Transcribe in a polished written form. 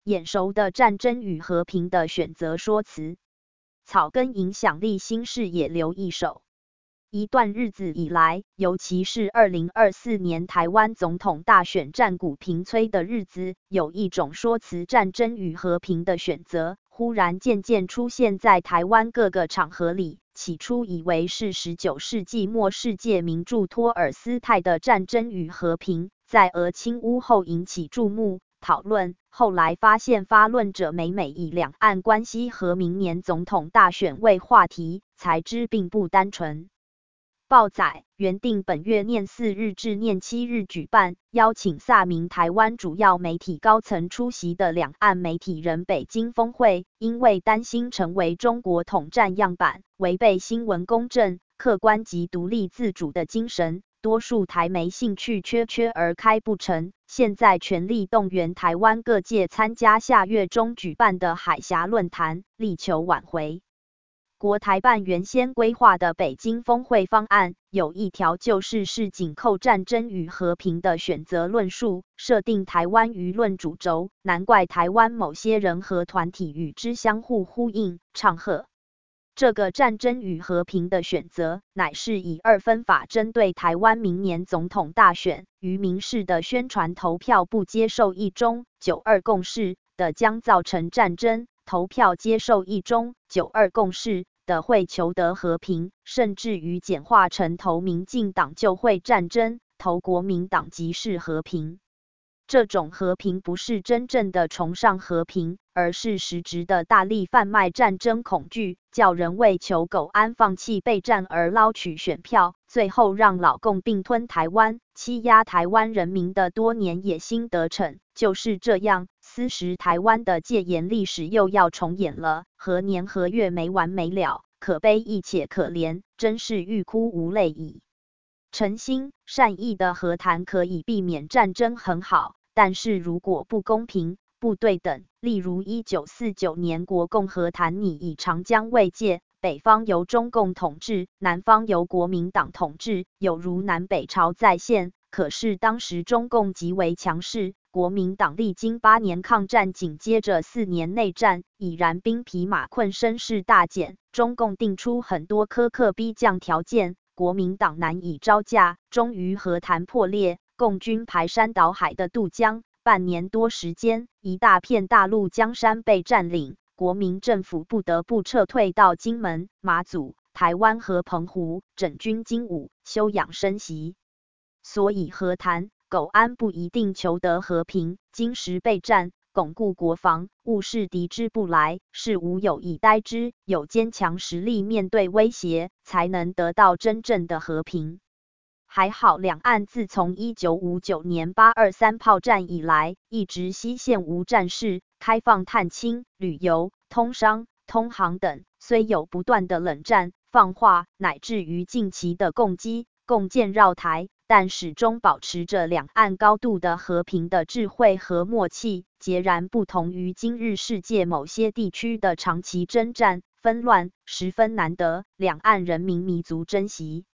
眼熟的战争与和平的选择说辞。草根影响力新视野留一手。一段日子以来，尤其是2024年台湾总统大选战鼓频催的日子，有一种说辞战争与和平的选择，忽然渐渐出现在台湾各个场合里。起初以为是19世纪末世界名著托尔斯泰的《战争与和平》在俄侵乌后引起注目讨论，后来发现发论者每以两岸关系和明年总统大选为话题，才知并不单纯。报载原定本月念4日至念7日举办，邀请萨名台湾主要媒体高层出席的两岸媒体人北京峰会，因为担心成为中国统战样板，违背新闻公正、客观及独立自主的精神，多数台媒兴趣缺而开不成。现在全力动员台湾各界参加下月中举办的海峡论坛，力求挽回。国台办原先规划的北京峰会方案，有一条就是紧扣战争与和平的选择论述，设定台湾舆论主轴，难怪台湾某些人和团体与之相互呼应，唱和。这个战争与和平的选择，乃是以二分法针对台湾明年总统大选，于民事的宣传投票不接受一中92共识的将造成战争，投票接受一中92共识的会求得和平，甚至于简化成投民进党就会战争，投国民党即是和平。这种和平不是真正的崇尚和平，而是实质的大力贩卖战争恐惧，叫人为求苟安放弃备战而捞取选票，最后让老共并吞台湾，欺压台湾人民的多年野心得逞。就是这样，此时台湾的戒严历史又要重演了，何年何月没完没了，可悲亦且可怜，真是欲哭无泪矣。诚心善意的和谈可以避免战争很好，但是如果不公平、不对等，例如1949年国共和谈拟以长江为界，北方由中共统治，南方由国民党统治，有如南北朝再现。可是当时中共极为强势，国民党历经8年抗战，紧接着4年内战，已然兵疲马困，声势大减。中共定出很多苛刻逼降条件，国民党难以招架，终于和谈破裂，共军排山倒海的渡江，半年多时间，一大片大陆江山被占领，国民政府不得不撤退到金门、马祖、台湾和澎湖，整军精武，休养生息。所以和谈、苟安不一定求得和平，今时备战，巩固国防，务视敌之不来，是无有以待之，有坚强实力面对威胁，才能得到真正的和平。还好两岸自从1959年823炮战以来，一直西线无战事，开放探亲、旅游、通商、通航等，虽有不断的冷战、放话，乃至于近期的共机、共建绕台，但始终保持着两岸高度的和平的智慧和默契，截然不同于今日世界某些地区的长期征战、纷乱，十分难得，两岸人民弥足珍惜。